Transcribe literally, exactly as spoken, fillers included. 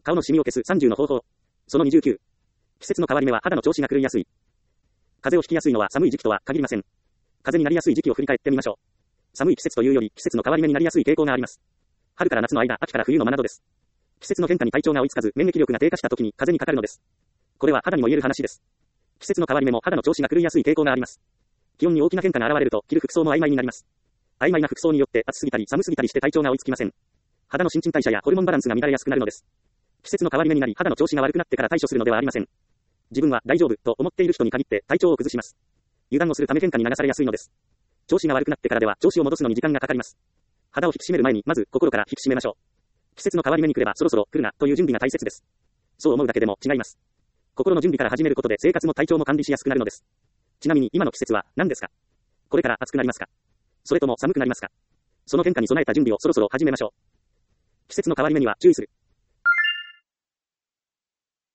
顔のシミを消すさんじゅうの方法。そのにじゅうきゅう。季節の変わり目は肌の調子が狂いやすい。風邪をひきやすいのは寒い時期とは限りません。風邪になりやすい時期を振り返ってみましょう。寒い季節というより季節の変わり目になりやすい傾向があります。春から夏の間、秋から冬の間などです。季節の変化に体調が追いつかず免疫力が低下した時に風邪にかかるのです。これは肌にも言える話です。季節の変わり目も肌の調子が狂いやすい傾向があります。気温に大きな変化が現れると着る服装も曖昧になります。曖昧な服装によって暑すぎたり寒すぎたりして体調が追いつきません。肌の新陳代謝やホルモンバランスが乱れやすくなるのです。季節の変わり目になり肌の調子が悪くなってから対処するのではありません。自分は大丈夫と思っている人に限って体調を崩します。油断をするため変化に流されやすいのです。調子が悪くなってからでは調子を戻すのに時間がかかります。肌を引き締める前にまず心から引き締めましょう。季節の変わり目に来ればそろそろ来るなという準備が大切です。そう思うだけでも違います。心の準備から始めることで生活も体調も管理しやすくなるのです。ちなみに今の季節は何ですか？これから暑くなりますか？それとも寒くなりますか？その変化に備えた準備をそろそろ始めましょう。季節の変わり目には注意する。